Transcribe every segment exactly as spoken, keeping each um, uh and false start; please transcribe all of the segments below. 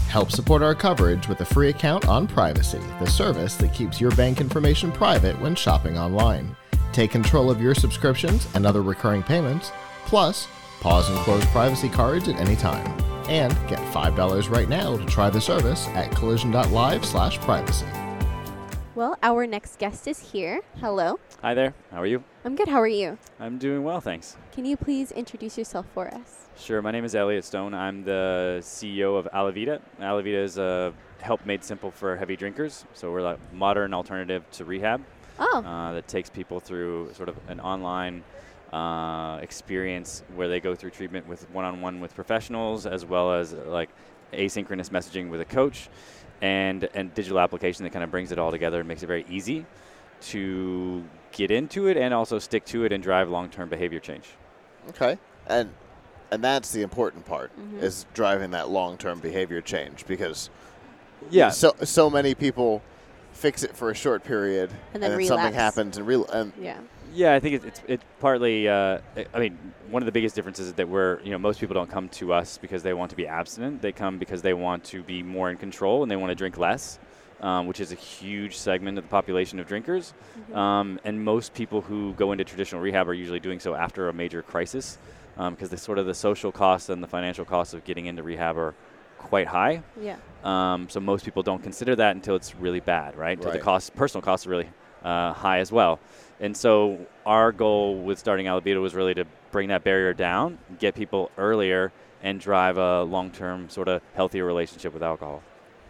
Help support our coverage with a free account on Privacy, the service that keeps your bank information private when shopping online. Take control of your subscriptions and other recurring payments, plus pause and close privacy cards at any time. And get five dollars right now to try the service at collision.live slash privacy. Well, our next guest is here. Hello. Hi there. How are you? I'm good. How are you? I'm doing well, thanks. Can you please introduce yourself for us? Sure. My name is Elliot Stone. I'm the C E O of Alavida. Alavida is a help made simple for heavy drinkers. So we're a modern alternative to rehab Oh. uh, that takes people through sort of an online uh, experience where they go through treatment with one-on-one with professionals, as well as uh, like asynchronous messaging with a coach, and and digital application that kind of brings it all together and makes it very easy to get into it and also stick to it and drive long-term behavior change. Okay. And and that's the important part, Mhm. is driving that long-term behavior change, because Yeah. so so many people fix it for a short period And then something relapse. happens and real and Yeah. Yeah, I think it's it's, it's partly. Uh, I mean, one of the biggest differences is that we're, you know, most people don't come to us because they want to be abstinent. They come because they want to be more in control and they want to drink less, um, which is a huge segment of the population of drinkers. Mhm. Um, and most people who go into traditional rehab are usually doing so after a major crisis, because the sort of the social costs and the financial costs of getting into rehab are quite high. Yeah. Um, so most people don't consider that until it's really bad, right? Until the Right. cost, personal costs are really uh, high as well. And so our goal with starting Alavida was really to bring that barrier down, get people earlier, and drive a long-term sort of healthier relationship with alcohol.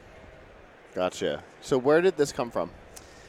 Gotcha. So where did this come from?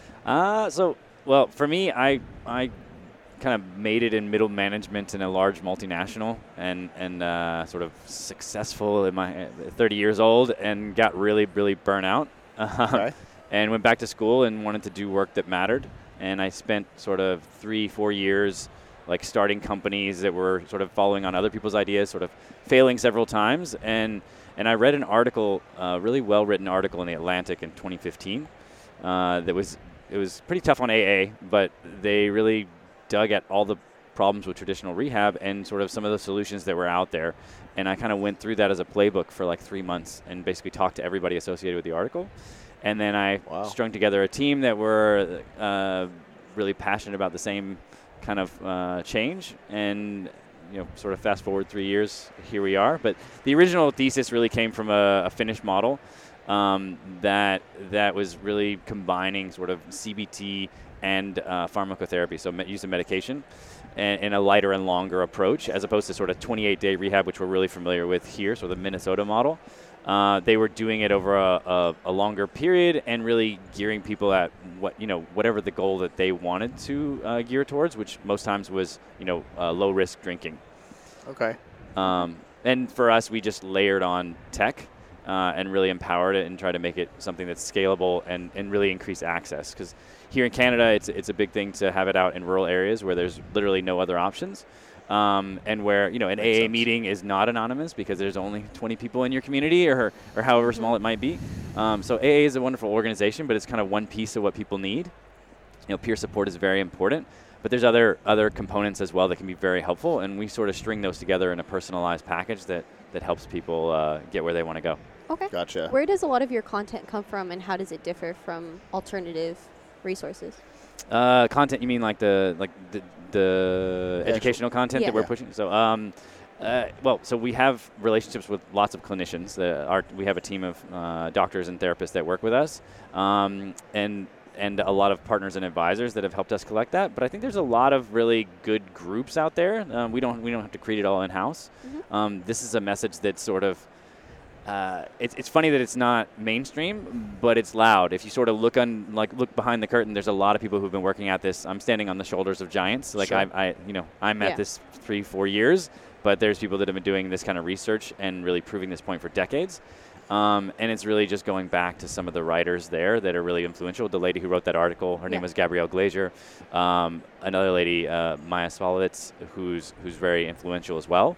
Uh, so, well, for me, I I kind of made it in middle management in a large multinational, and and uh, sort of successful in my uh, thirty years old, and got really really burnt out, Okay. and went back to school and wanted to do work that mattered. And I spent sort of three four years like starting companies that were sort of following on other people's ideas, sort of failing several times, and and I read an article, a really well written article in the Atlantic in twenty fifteen, uh, that was it was pretty tough on A A, but they really dug at all the problems with traditional rehab and sort of some of the solutions that were out there. And I kind of went through that as a playbook for like three months and basically talked to everybody associated with the article. And then I Wow. strung together a team that were uh, really passionate about the same kind of uh, change. And, you know, sort of fast forward three years, here we are. But the original thesis really came from a, a Finnish model um, that that was really combining sort of C B T and uh, pharmacotherapy, so me- use of medication, and, and a lighter and longer approach, as opposed to sort of twenty-eight day rehab, which we're really familiar with here, so the Minnesota model. Uh, they were doing it over a, a, a longer period and really gearing people at what, you know, whatever the goal that they wanted to uh, gear towards, which most times was, you know, uh, low risk drinking. Okay. Um, and for us, we just layered on tech uh, and really empowered it and tried to make it something that's scalable and, and really increase access. Because here in Canada, it's it's a big thing to have it out in rural areas where there's literally no other options. Um, and where, you know, an Makes A A sense. meeting is not anonymous because there's only twenty people in your community, or or however small it might be. Um, so A A is a wonderful organization, but it's kind of one piece of what people need. You know, peer support is very important, but there's other other components as well that can be very helpful, and we sort of string those together in a personalized package that, that helps people uh, get where they want to go. Okay. Gotcha. Where does a lot of your content come from, and how does it differ from alternative resources? Uh, content, you mean like the like the, the The educational content Yeah. that we're Yeah. pushing? So, um, uh, well, so we have relationships with lots of clinicians. Uh, our, we have a team of uh, doctors and therapists that work with us, um, and and a lot of partners and advisors that have helped us collect that. But I think there's a lot of really good groups out there. Um, we don't we don't have to create it all in house. Mhm. Um, this is a message that's sort of Uh, it's it's funny that it's not mainstream, but it's loud. If you sort of look on like look behind the curtain, there's a lot of people who've been working at this. I'm standing on the shoulders of giants. Like Sure. I, I, you know, I'm Yeah. at this three, four years, but there's people that have been doing this kind of research and really proving this point for decades. Um, and it's really just going back to some of the writers there that are really influential. The lady who wrote that article, her Yeah. name was Gabrielle Glazer. Um, another lady, uh, Maya Svalovitz, who's who's very influential as well.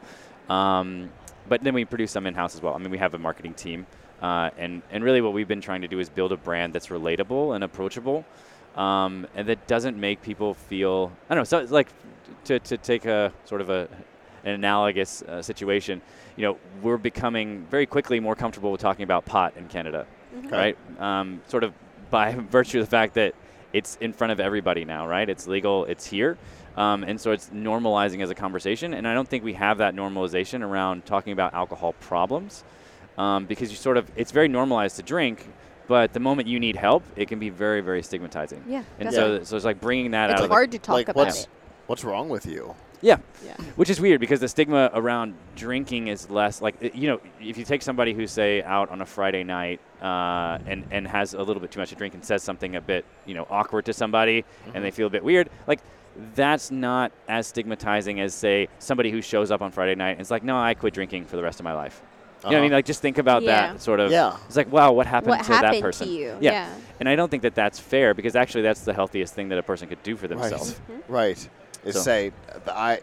Um, But then we produce some in-house as well. I mean, we have a marketing team. Uh, and, and really what we've been trying to do is build a brand that's relatable and approachable, um, and that doesn't make people feel, I don't know, so it's like to, to take a sort of a an analogous uh, situation, you know, we're becoming very quickly more comfortable with talking about pot in Canada, Mhm. Okay. right? Um, sort of by virtue of the fact that it's in front of everybody now, right? It's legal, it's here. Um, and so it's normalizing as a conversation. And I don't think we have that normalization around talking about alcohol problems um, because you sort of, it's very normalized to drink, but the moment you need help, it can be very, very stigmatizing. Yeah. And definitely. so, so it's like bringing that it's out of hard to talk like about what's it. what's wrong with you? the, yeah. Yeah. Which is weird because the stigma around drinking is less like, it- you know, if you take somebody who's, say, out on a Friday night uh, and, and has a little bit too much to drink and says something a bit, you know, awkward to somebody and they feel a bit weird, like that's not as stigmatizing as, say, somebody who shows up on Friday night and is like, no, I quit drinking for the rest of my life. You know what I Uh-huh. mean? Like, just think about Yeah. that sort of. Yeah. It's like, wow, what happened What to happened that person? to you? Yeah. Yeah. And I don't think that that's fair because actually that's the healthiest thing that a person could do for themselves. Right. Is So- say I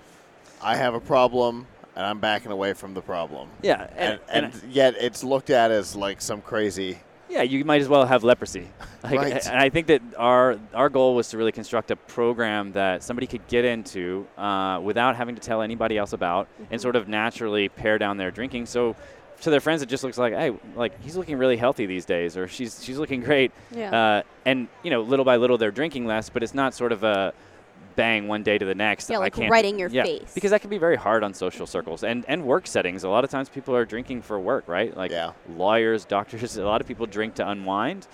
I have a problem and I'm backing away from the problem. Yeah. And, And, and, yet it's looked at as like some crazy. yeah, you might as well have leprosy. Like, Right. And I think that our our goal was to really construct a program that somebody could get into uh, without having to tell anybody else about and sort of naturally pare down their drinking. So to their friends, it just looks like, hey, like he's looking really healthy these days, or she's she's looking great. Yeah. Uh, and you know, little by little, they're drinking less, but it's not sort of a bang one day to the next. Yeah, I like can't, right in your yeah, face. because that can be very hard on social circles and and work settings. A lot of times, people are drinking for work, right? Like Yeah. lawyers, doctors. A lot of people drink to unwind.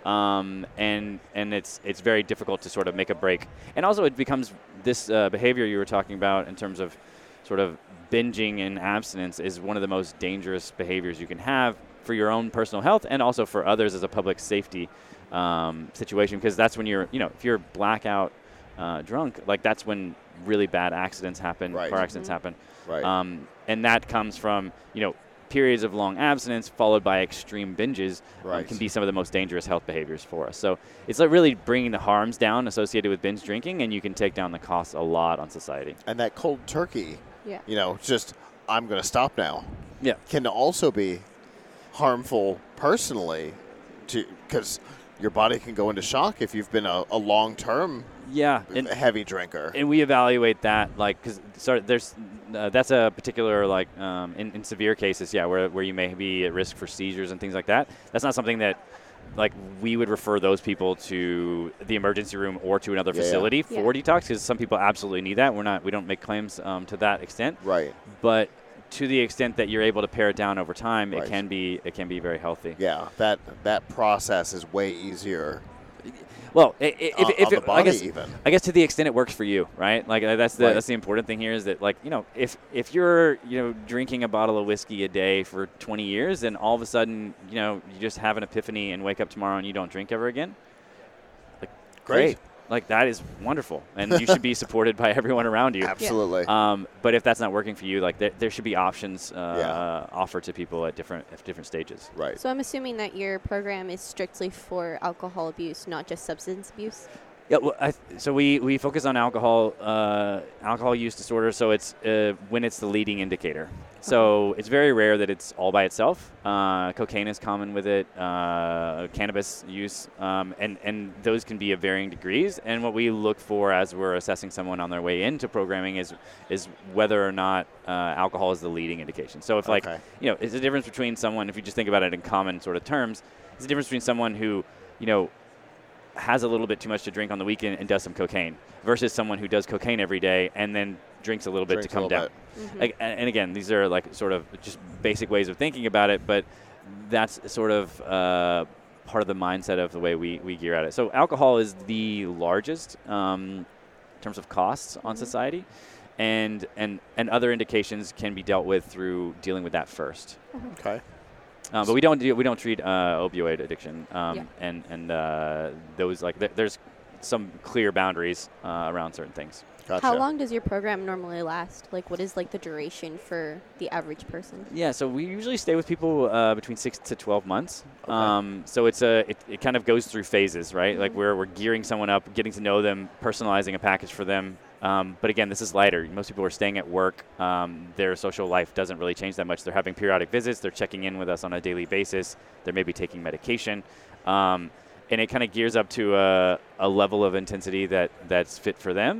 Um, and and it's it's very difficult to sort of make a break. And also, it becomes this uh, behavior you were talking about in terms of sort of binging and abstinence is one of the most dangerous behaviors you can have for your own personal health and also for others as a public safety um, situation, because that's when you're, you know, if you're blackout uh, drunk, like that's when really bad accidents happen, Right. car accidents happen. Right. Um, and that comes from, you know, periods of long abstinence followed by extreme binges um, Right. can be some of the most dangerous health behaviors for us. So it's like really bringing the harms down associated with binge drinking, and you can take down the costs a lot on society. And that cold turkey, Yeah. you know, just I'm going to stop now, Yeah. can also be harmful personally, to because your body can go into shock if you've been a, a long-term Yeah. And, heavy drinker. and we evaluate that, like, because so there's uh, that's a particular, like, um, in, in severe cases, yeah, where, where you may be at risk for seizures and things like that. That's not something that, like, we would refer those people to the emergency room or to another Yeah, yeah. facility Yeah. for detox, because some people absolutely need that. We're not, we don't make claims um, to that extent, Right. but to the extent that you're able to pare it down over time, Right. it can be it can be very healthy. Yeah. That that process is way easier Well, i- i- if, on, if on the it, I body guess, even. I guess to the extent it works for you, right? Like uh, that's the Right. that's the important thing here is that, like, you know, if if you're, you know, drinking a bottle of whiskey a day for twenty years and all of a sudden, you know, you just have an epiphany and wake up tomorrow and you don't drink ever again, like, Great. great. Like, that is wonderful, and you should be supported by everyone around you. Absolutely. Um, but if that's not working for you, like, there, there should be options uh, Yeah. offered to people at different at different stages. Right. So I'm assuming that your program is strictly for alcohol abuse, not just substance abuse. Yeah, well, I th- so we, we focus on alcohol uh, alcohol use disorder. So it's uh, when it's the leading indicator. So it's very rare that it's all by itself. Uh, cocaine is common with it, uh, cannabis use, um, and and those can be of varying degrees. And what we look for as we're assessing someone on their way into programming is is whether or not uh, alcohol is the leading indication. So if, like, Okay. you know, it's a difference between someone, if you just think about it in common sort of terms, it's a difference between someone who, you know, has a little bit too much to drink on the weekend and does some cocaine versus someone who does cocaine every day and then drinks a little bit Drinks to a come little down. Mhm. Like, and and again, these are like sort of just basic ways of thinking about it, but that's sort of uh, part of the mindset of the way we, we gear at it. So alcohol is the largest um, in terms of costs on Mhm. society, and, and, and other indications can be dealt with through dealing with that first. Okay. Um, but we don't do, we don't treat uh, opioid addiction, um, Yeah. and and uh, those like th- there's some clear boundaries uh, around certain things. Gotcha. How long does your program normally last? Like, what is like the duration for the average person? Yeah, so we usually stay with people uh, between six to twelve months. Okay. Um, so it's a it, it kind of goes through phases, right? Like Mhm. we're we're gearing someone up, getting to know them, personalizing a package for them. Um, but again, this is lighter. Most people are staying at work. Um, their social life doesn't really change that much. They're having periodic visits. They're checking in with us on a daily basis. They're maybe taking medication. Um, and it kind of gears up to a, a level of intensity that, that's fit for them.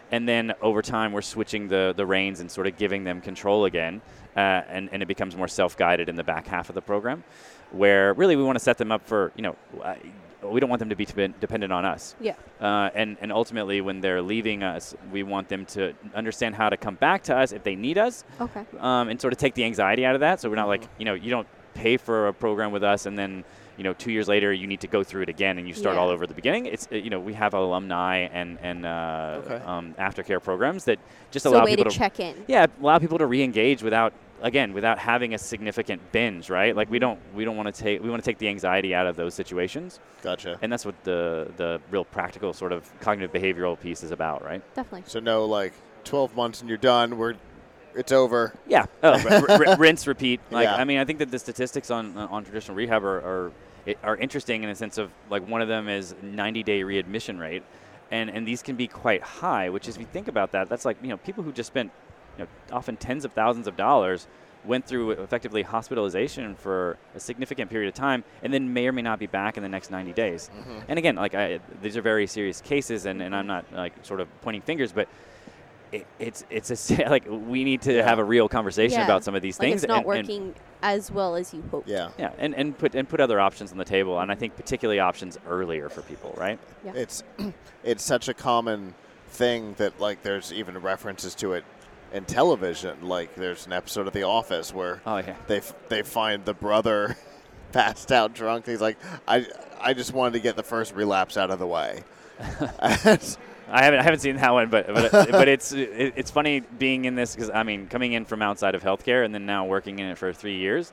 And then over time, we're switching the, the reins and sort of giving them control again. Uh, and, and it becomes more self-guided in the back half of the program, where really we want to set them up for, you know, uh, we don't want them to be dependent on us. Yeah. Uh, and, and ultimately, when they're leaving us, we want them to understand how to come back to us if they need us. Okay. Um, and sort of take the anxiety out of that. So we're not like, you know, you don't pay for a program with us and then, you know, two years later you need to go through it again and you start Yeah. all over at the beginning. It's, uh, you know, we have alumni and, and uh, Okay. um, aftercare programs that just So allow a way people to to check in. yeah, allow people to re-engage without, again, without having a significant binge, right? Like we don't we don't want to take we want to take the anxiety out of those situations, Gotcha. and that's what the the real practical sort of cognitive behavioral piece is about, right? Definitely. So no, like twelve months and you're done. We're, it's over. Yeah. Oh, r- r- rinse, repeat. Like Yeah. I mean, I think that the statistics on on traditional rehab are are, are interesting in a sense of like one of them is ninety day readmission rate, and and these can be quite high. Which is, if you think about that, that's like you know people who just spent you know, often tens of thousands of dollars went through effectively hospitalization for a significant period of time and then may or may not be back in the next ninety days. Mm-hmm. And again, like I, these are very serious cases, and, and I'm not like sort of pointing fingers, but it, it's it's a, like we need to Yeah. have a real conversation Yeah. about some of these Like things. it's not and, and- working as well as you hoped. Yeah. yeah, and, and put and put other options on the table, and I think particularly options earlier for people, right? Yeah. It's it's such a common thing that like there's even references to it in television. Like there's an episode of The Office where Oh yeah. they f- they find the brother passed out drunk. He's like, I I just wanted to get the first relapse out of the way. I haven't I haven't seen that one, but but but it's it, it's funny being in this because I mean coming in from outside of healthcare and then now working in it for three years,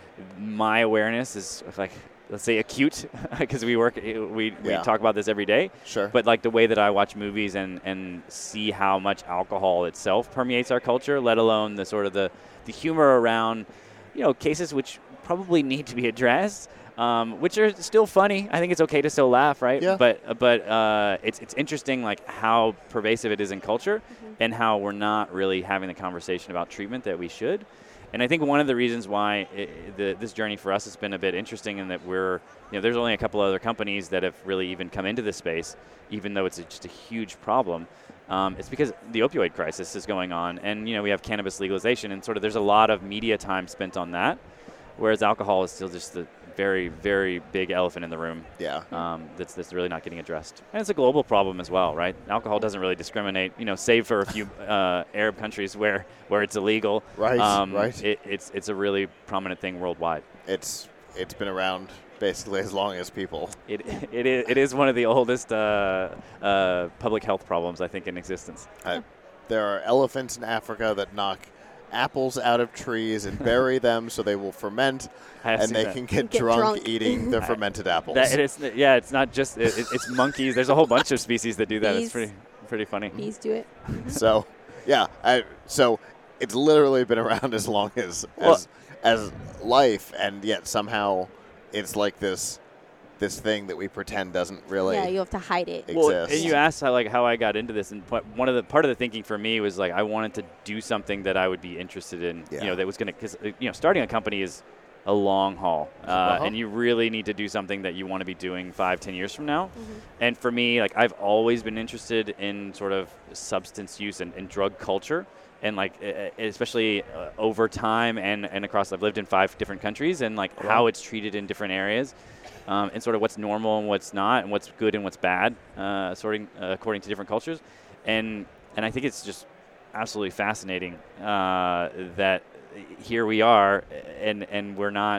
my awareness is like let's say acute because we work we we Yeah. talk about this every day. Sure. But like the way that I watch movies and and see how much alcohol itself permeates our culture, let alone the sort of the the humor around you know cases which probably need to be addressed. Um, which are still funny. I think it's okay to still laugh, right? Yeah. But but uh, it's it's interesting like how pervasive it is in culture, and how we're not really having the conversation about treatment that we should. And I think one of the reasons why it, the, this journey for us has been a bit interesting in that we're you know there's only a couple other companies that have really even come into this space, even though it's a, just a huge problem. Um, it's because the opioid crisis is going on, and you know we have cannabis legalization, and sort of there's a lot of media time spent on that, whereas alcohol is still just the very, very big elephant in the room yeah. um, that's, that's really not getting addressed. And it's a global problem as well, right? Alcohol doesn't really discriminate, you know, save for a few uh, Arab countries where, where it's illegal. Right, Um, right. It, it's, it's a really prominent thing worldwide. It's it's been around basically as long as people. It, it, is, it is one of the oldest uh, uh, public health problems, I think, in existence. Uh, there are elephants in Africa that knock apples out of trees and bury them so they will ferment, I have and seen they that. can get, Get drunk, drunk. eating the fermented apples. That, it is, yeah, it's not just, it, it- it's monkeys. There's a whole bunch of species that do that. Bees. It's pretty, pretty funny. Bees do it. So, yeah, I, so it's literally been around as long as Well- as, as life, and yet somehow it's like this this thing that we pretend doesn't really. Yeah, you have to hide it. Ex- Well, exists. and you asked how like how I got into this, and what- one of the part of the thinking for me was like I wanted to do something that I would be interested in. Yeah. You know, that was going to because you know starting a company is a long haul, uh, Uh-huh. and you really need to do something that you want to be doing five, ten years from now. And for me, like I've always been interested in sort of substance use and, and drug culture. And like, e- e- especially uh, over time and, and across, I've lived in five different countries, and like how it's treated in different areas, um, and sort of what's normal and what's not, and what's good and what's bad, uh, sorting uh, according to different cultures, and and I think it's just absolutely fascinating uh, that here we are, and and we're not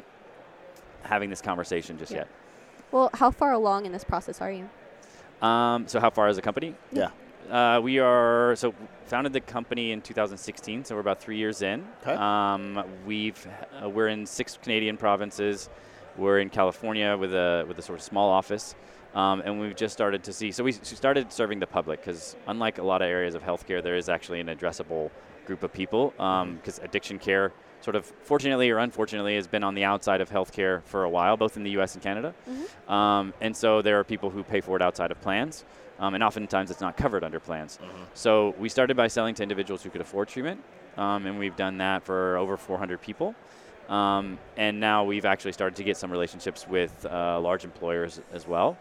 having this conversation just Yeah. yet. Well, how far along in this process are you? Um, so how far is the company? Yeah. Uh, we are so founded the company in two thousand sixteen, so we're about three years in. Okay. Um, we've uh, we're in six Canadian provinces. We're in California with a with a sort of small office, um, and we've just started to see. So we s- started serving the public because unlike a lot of areas of healthcare, there is actually an addressable group of people because addiction care, sort of fortunately or unfortunately, has been on the outside of healthcare for a while, both in the U S and Canada. Um, and so there are people who pay for it outside of plans. Um, and oftentimes it's not covered under plans. So we started by selling to individuals who could afford treatment, um, and we've done that for over four hundred people. Um, and now we've actually started to get some relationships with uh, large employers as well.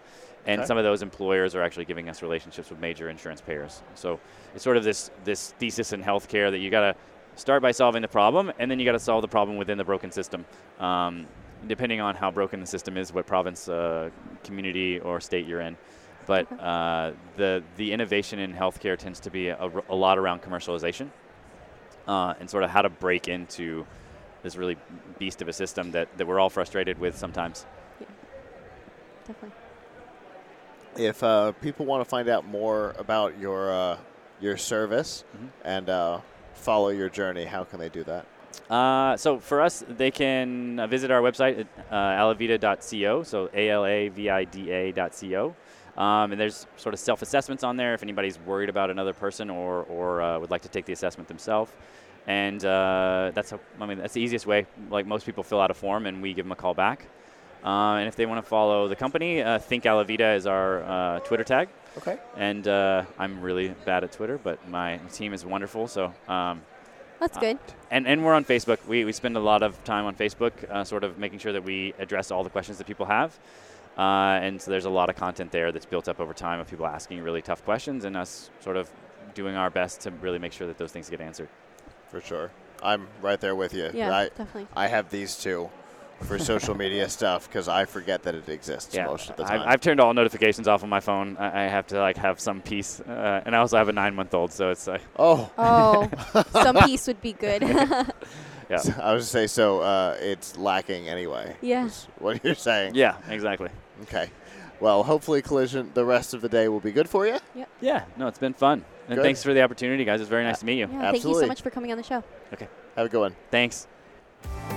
And Okay. some of those employers are actually giving us relationships with major insurance payers. So it's sort of this this thesis in healthcare that you got to start by solving the problem, and then you got to solve the problem within the broken system. Um, depending on how broken the system is, what province, uh, community, or state you're in. But uh, the the innovation in healthcare tends to be a, a lot around commercialization uh, and sort of how to break into this really beast of a system that, that we're all frustrated with sometimes. Yeah. Definitely. If uh, people want to find out more about your uh, your service Mhm. and uh, follow your journey, how can they do that? Uh, so for us, they can uh, visit our website at uh, alavida dot co, so A L A V I D A dot co. Um, and there's sort of self-assessments on there if anybody's worried about another person or, or uh, would like to take the assessment themselves. And uh, that's a, I mean that's the easiest way. Like most people fill out a form and we give them a call back. Uh, and if they want to follow the company, uh, Think Alavida is our uh, Twitter tag. Okay. And uh, I'm really bad at Twitter, but my team is wonderful. So. Um, That's good. And, and we're on Facebook. We, we spend a lot of time on Facebook uh, sort of making sure that we address all the questions that people have. Uh, and so there's a lot of content there that's built up over time of people asking really tough questions and us sort of doing our best to really make sure that those things get answered. For sure. I'm right there with you. Yeah, I, definitely. I have these two for social media stuff because I forget that it exists Yeah, most of the I've, time. I've turned all notifications off on my phone. I, I have to like have some peace. Uh, and I also have a nine-month-old, so it's like, oh. Oh, some peace would be good. yeah. I was to say, so uh, it's lacking anyway. Yeah. is what you're saying. Yeah, exactly. Okay. Well, hopefully Collision the rest of the day will be good for you. Yeah, no, it's been fun. And Good. thanks for the opportunity, guys. It's very nice to meet you. Yeah, thank you Absolutely. so much for coming on the show. Okay, Have a good one. thanks.